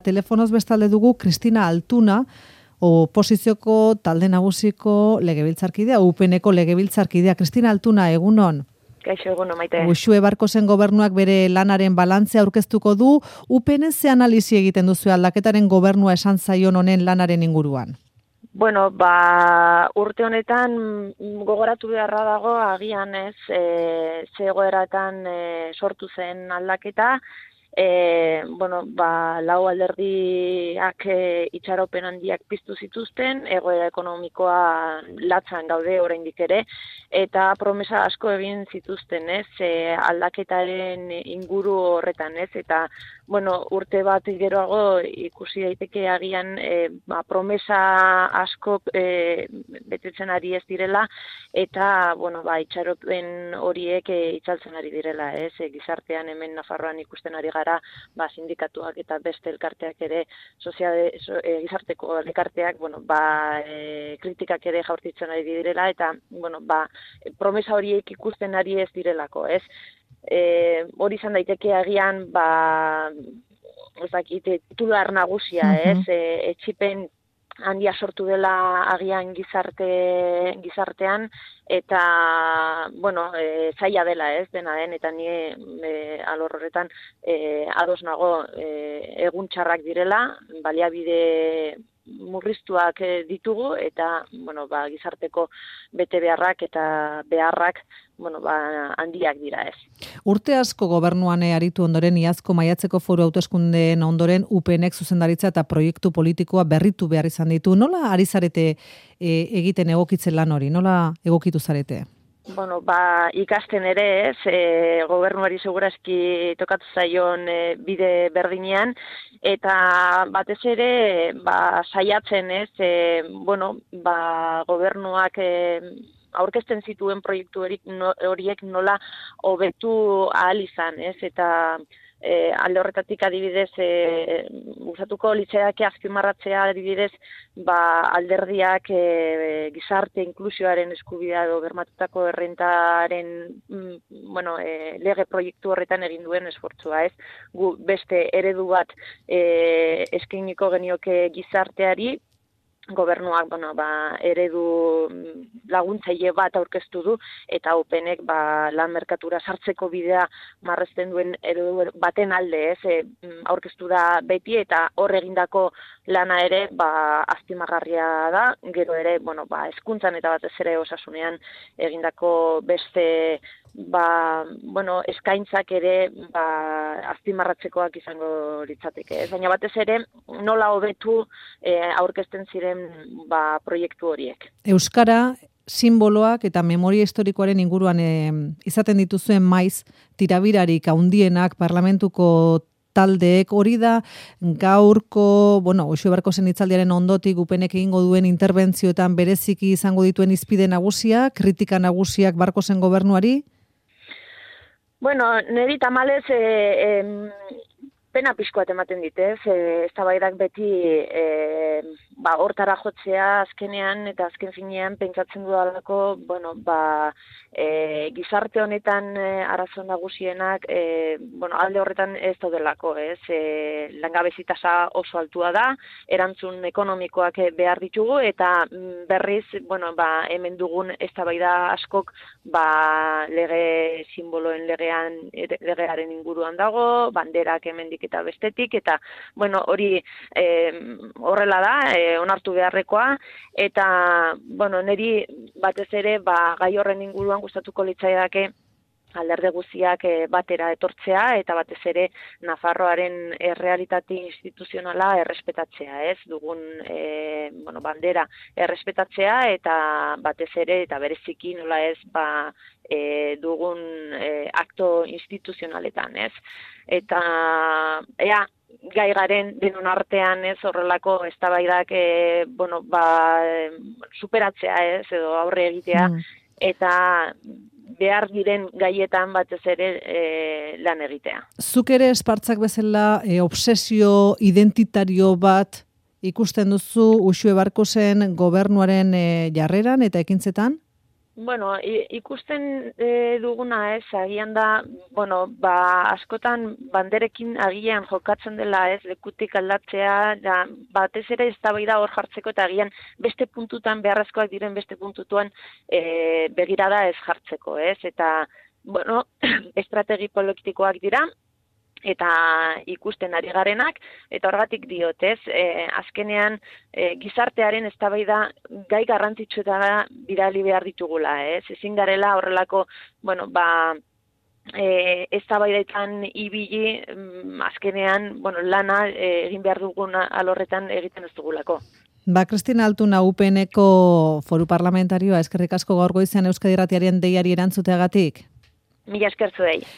Telefonoz bestalde dugu Kristina Altuna, oposizioko talde nagusiko legebiltzarkidea, UPNeko legebiltzarkidea. Kristina Altuna, egunon. Kaixo, egunon, Maite. Uxue Barkosen gobernuak bere lanaren balantzea aurkeztuko du. UPN ze analisi egiten duzu aldaketaren gobernua esan zaion honen lanaren inguruan? Bueno, urte honetan gogoratu beharra dago, agian ez, ze egoeratan sortu zen aldaketa. Lau alderdiak itxaropen handiak piztu zituzten, egoera ekonomikoa latzan gaude oraindik ere, eta promesa asko egin zituzten, ez, aldaketaren inguru horretan, ez, eta urte bat geroago ikusi daiteke agian promesa asko betetzen ari ez direla, eta itxaropen horiek itzaltzen ari direla, ez, gizartean hemen Nafarroan ikusten ari gara, sindikatuak eta beste elkarteak ere, gizarteko elkarteak, kritikak ere jaurtitzen ari direla, eta, promesa horiek ikusten ari ez direlako, ez. Hori izan daiteke agian, titular nagusia, ez, etxipen handia sortu dela agian gizartean, eta, zaila dela, ez, dena den, eta ni alor horretan ados nago egun txarrak direla, baliabide murriztuak ditugu, eta, gizarteko bete beharrak eta beharrak, handiak dira, ez. Urte asko gobernuan aritu ondoren, iazko maiatzeko foru hauteskundeen ondoren UPNek zuzendaritza eta proiektu politikoa berritu behar izan ditu. Nola ari zarete egiten egokitzen lan hori? Nola egokitu zarete? Ikasten ere, ez, gobernuari segurazki tokatu zaion bide berdinean, eta batez ere, saiatzen, ez, gobernuak aurkezten zituen proiektu horiek nola hobetu ahal izan, ez, eta alde horretatik adibidez, gustatuko litzaidake azpimarratzea adibidez, alderdiak gizarte inklusioaren eskubidea edo bermatutako errentaren lege proiektu horretan egin duen esfortzua, ez. Gu beste eredu bat eskainiko genioke gizarteari, gobernuak eredu laguntzaile bat aurkeztu du, eta UPNek lan merkatura sartzeko bidea marrazten duen eredu baten alde, ez, aurkeztu da beti, eta hor egindako lana ere azpimargarria da, gero ere hezkuntzan eta batez ere osasunean egindako beste eskaintzak ere azpimarratzekoak izango litzateke, ez, baina batez ere nola hobetu aurkezten ziren proiektu horiek. Euskara, simboloak eta memoria historikoaren inguruan izaten dituzuen maiz tirabirarik handienak parlamentuko taldeek, hori da gaurko, Uxue Barkosen hitzaldiaren ondotik UPNek egingo duen interbentzioetan bereziki izango dituen hizpide nagusiak, kritika nagusiak Barkosen gobernuari? Niri tamalez pena pixkoat ematen dit, ez, eztabaidak beti hortara jotzea azkenean eta azken finean pentsatzen dudalako, gizarte honetan arazo nagusienak, alde horretan ez daudelako, ez, langabezi tasa oso altua da, erantzun ekonomikoak behar ditugu, eta berriz, hemen dugun eztabaida askok, lege simboloen legearen inguruan dago, banderak hemendik eta bestetik, eta, hori horrela da, onartu beharrekoa, eta, niri batez ere, gai horren inguruan gustatuko litzaidake alderdi guztiak batera etortzea, eta batez ere Nafarroaren errealitate instituzionala errespetatzea, ez, dugun bandera errespetatzea, eta batez ere, eta bereziki nola ez, dugun akto instituzionaletan, ez. Eta, gai garen denon artean, ez, horrelako eztabaidak superatzea, ez, edo aurre egitea, eta behar diren gaietan batez ere lan egitea. Zuk ere espartzak bezala obsesio identitario bat ikusten duzu Uxue Barkosen gobernuaren jarreran eta ekintzetan? Bueno, ikusten duguna ez, agian da, bueno, askotan banderekin agian jokatzen dela ez, lekutik aldatzea, da, batez ere eztabaida hor jartzeko eta agian beste puntutan, beharrezkoak diren beste puntutuan begirada ez jartzeko, ez, eta, bueno, estrategi politikoak dira, eta ikusten ari garenak, eta horregatik diot, ez, azkenean gizartearen eztabaida gai garrantzitsuetara bidali behar ditugula, ez, ezin garela horrelako, bueno, eztabaidatan ibili azkenean, bueno, lana egin behar duguna alorretan egiten ez dugulako. Cristina Altuna UPNeko foru parlamentarioa, eskerrik asko gaur goizean Euskadi Irratiaren deiari erantzuteagatik. Mila esker zuei.